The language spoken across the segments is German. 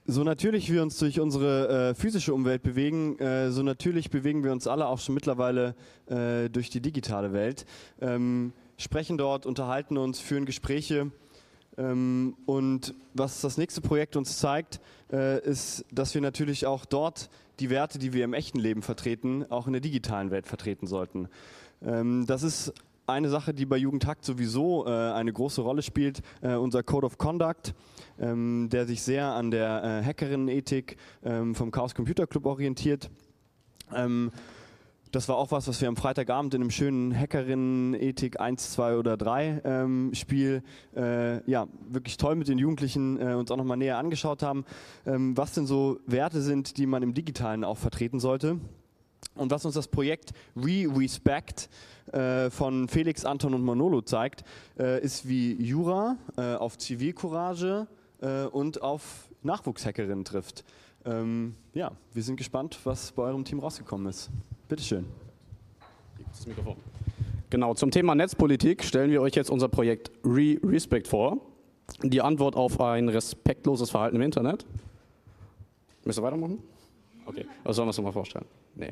So natürlich wir uns durch unsere physische Umwelt bewegen, so natürlich bewegen wir uns alle auch schon mittlerweile durch die digitale Welt. Sprechen dort, unterhalten uns, führen Gespräche. Und was das nächste Projekt uns zeigt, ist, dass wir natürlich auch dort die Werte, die wir im echten Leben vertreten, auch in der digitalen Welt vertreten sollten. Das ist eine Sache, die bei Jugendhakt sowieso eine große Rolle spielt, unser Code of Conduct, der sich sehr an der Hackerinnenethik vom Chaos Computer Club orientiert. Das war auch was wir am Freitagabend in einem schönen Hackerinnenethik 1, 2 oder 3 Spiel wirklich toll mit den Jugendlichen uns auch nochmal näher angeschaut haben, was denn so Werte sind, die man im Digitalen auch vertreten sollte. Und was uns das Projekt Respect von Felix, Anton und Manolo zeigt, ist, wie Jura auf Zivilcourage und auf Nachwuchshackerinnen trifft. Wir sind gespannt, was bei eurem Team rausgekommen ist. Bitteschön. Das Mikrofon. Genau, zum Thema Netzpolitik stellen wir euch jetzt unser Projekt Respect vor. Die Antwort auf ein respektloses Verhalten im Internet. Müsst ihr weitermachen? Okay, also sollen wir es nochmal vorstellen? Nee.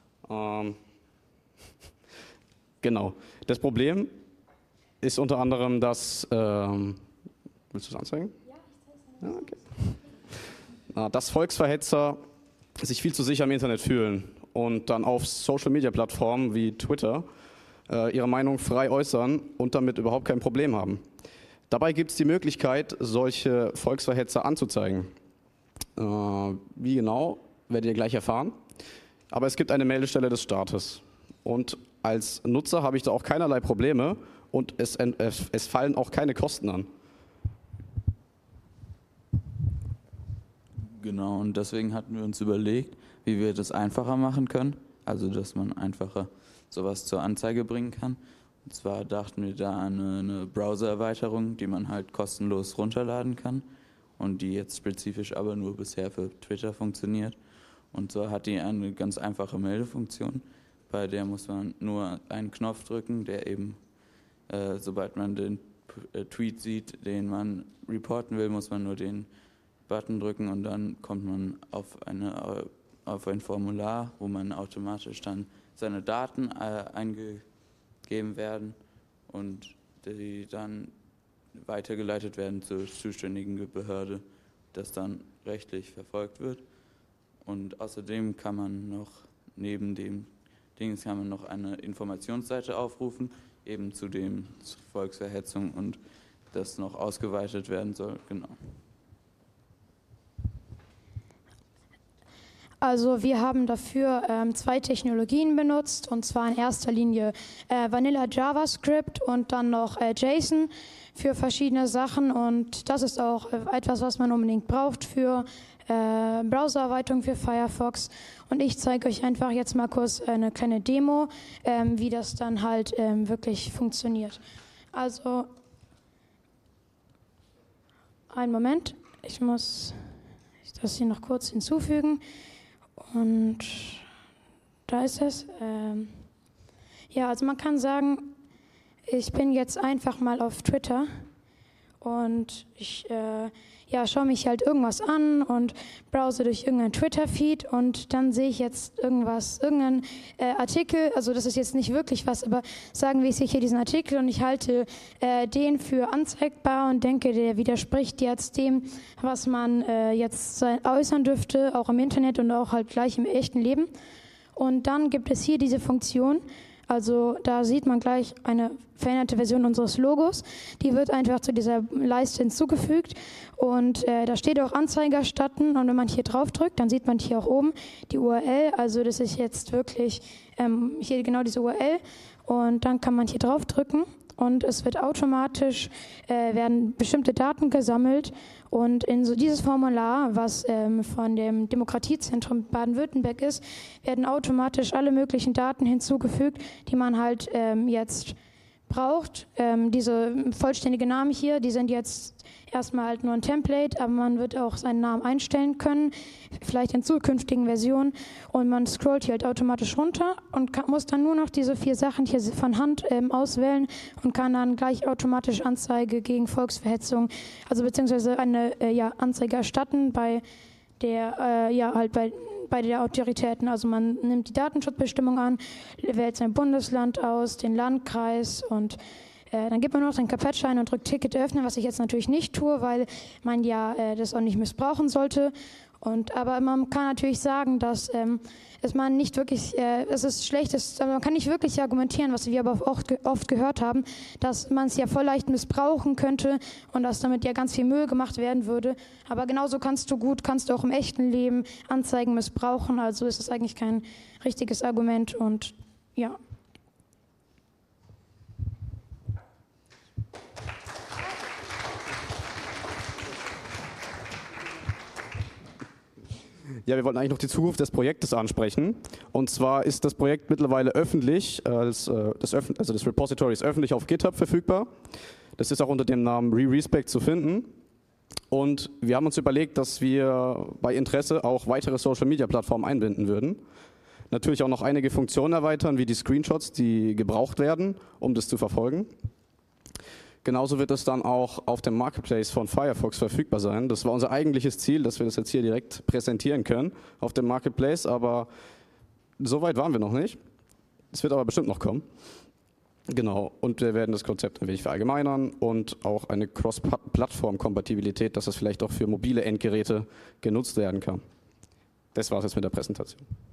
Genau. Das Problem ist unter anderem, dass... willst du es anzeigen? Ja, ich zeige es. Okay. Dass Volksverhetzer sich viel zu sicher im Internet fühlen und dann auf Social-Media-Plattformen wie Twitter ihre Meinung frei äußern und damit überhaupt kein Problem haben. Dabei gibt es die Möglichkeit, solche Volksverhetzer anzuzeigen. Wie genau, werdet ihr gleich erfahren. Aber es gibt eine Meldestelle des Staates. Und als Nutzer habe ich da auch keinerlei Probleme und es fallen auch keine Kosten an. Genau, und deswegen hatten wir uns überlegt, wie wir das einfacher machen können. Also, dass man einfacher sowas zur Anzeige bringen kann. Und zwar dachten wir da an eine Browser-Erweiterung, die man halt kostenlos runterladen kann und die jetzt spezifisch aber nur bisher für Twitter funktioniert. Und so hat die eine ganz einfache Meldefunktion, bei der muss man nur einen Knopf drücken, der eben, sobald man den Tweet sieht, den man reporten will, muss man nur den Button drücken und dann kommt man auf ein Formular, wo man automatisch dann seine Daten eingegeben werden und die dann weitergeleitet werden zur zuständigen Behörde, das dann rechtlich verfolgt wird. Und außerdem kann man noch neben dem Dings kann man noch eine Informationsseite aufrufen, eben zu dem Volksverhetzung und das noch ausgeweitet werden soll. Genau. Also wir haben dafür 2 Technologien benutzt, und zwar in erster Linie Vanilla JavaScript und dann noch JSON für verschiedene Sachen, und das ist auch etwas, was man unbedingt braucht für Browsererweiterung für Firefox. Und ich zeige euch einfach jetzt mal kurz eine kleine Demo, wie das dann halt wirklich funktioniert. Also, einen Moment, ich muss das hier noch kurz hinzufügen. Und da ist es. Also man kann sagen, ich bin jetzt einfach mal auf Twitter und ich schaue mich halt irgendwas an und browse durch irgendeinen Twitter-Feed und dann sehe ich jetzt irgendeinen Artikel, also das ist jetzt nicht wirklich was, aber sagen wir, ich sehe hier diesen Artikel und ich halte den für anzeigbar und denke, der widerspricht jetzt dem, was man jetzt äußern dürfte, auch im Internet und auch halt gleich im echten Leben. Und dann gibt es hier diese Funktion. Also da sieht man gleich eine veränderte Version unseres Logos. Die wird einfach zu dieser Leiste hinzugefügt und da steht auch Anzeige erstatten, und wenn man hier drauf drückt, dann sieht man hier auch oben die URL. Also das ist jetzt wirklich hier genau diese URL, und dann kann man hier drauf drücken und es wird automatisch, werden bestimmte Daten gesammelt, und in so dieses Formular, was von dem Demokratiezentrum Baden-Württemberg ist, werden automatisch alle möglichen Daten hinzugefügt, die man halt jetzt braucht. Diese vollständigen Namen hier, die sind jetzt erstmal halt nur ein Template, aber man wird auch seinen Namen einstellen können, vielleicht in zukünftigen Versionen. Und man scrollt hier halt automatisch runter und muss dann nur noch diese 4 Sachen hier von Hand auswählen und kann dann gleich automatisch Anzeige gegen Volksverhetzung, also beziehungsweise eine Anzeige erstatten bei der bei der Autoritäten. Also man nimmt die Datenschutzbestimmung an, wählt sein Bundesland aus, den Landkreis und dann gibt man noch den Captcha ein und drückt Ticket öffnen, was ich jetzt natürlich nicht tue, weil man das auch nicht missbrauchen sollte. Aber man kann natürlich sagen, dass man nicht wirklich, es ist schlecht, man kann nicht wirklich argumentieren, was wir aber oft gehört haben, dass man es ja voll leicht missbrauchen könnte und dass damit ja ganz viel Müll gemacht werden würde. Aber genauso kannst du auch im echten Leben Anzeigen missbrauchen. Also ist es eigentlich kein richtiges Argument und ja. Ja, wir wollten eigentlich noch die Zukunft des Projektes ansprechen. Und zwar ist das Projekt mittlerweile öffentlich, das Repository ist öffentlich auf GitHub verfügbar. Das ist auch unter dem Namen ReRespect zu finden. Und wir haben uns überlegt, dass wir bei Interesse auch weitere Social-Media-Plattformen einbinden würden. Natürlich auch noch einige Funktionen erweitern, wie die Screenshots, die gebraucht werden, um das zu verfolgen. Genauso wird es dann auch auf dem Marketplace von Firefox verfügbar sein. Das war unser eigentliches Ziel, dass wir das jetzt hier direkt präsentieren können auf dem Marketplace, aber so weit waren wir noch nicht. Es wird aber bestimmt noch kommen. Genau, und wir werden das Konzept ein wenig verallgemeinern und auch eine Cross-Plattform-Kompatibilität, dass das vielleicht auch für mobile Endgeräte genutzt werden kann. Das war es jetzt mit der Präsentation.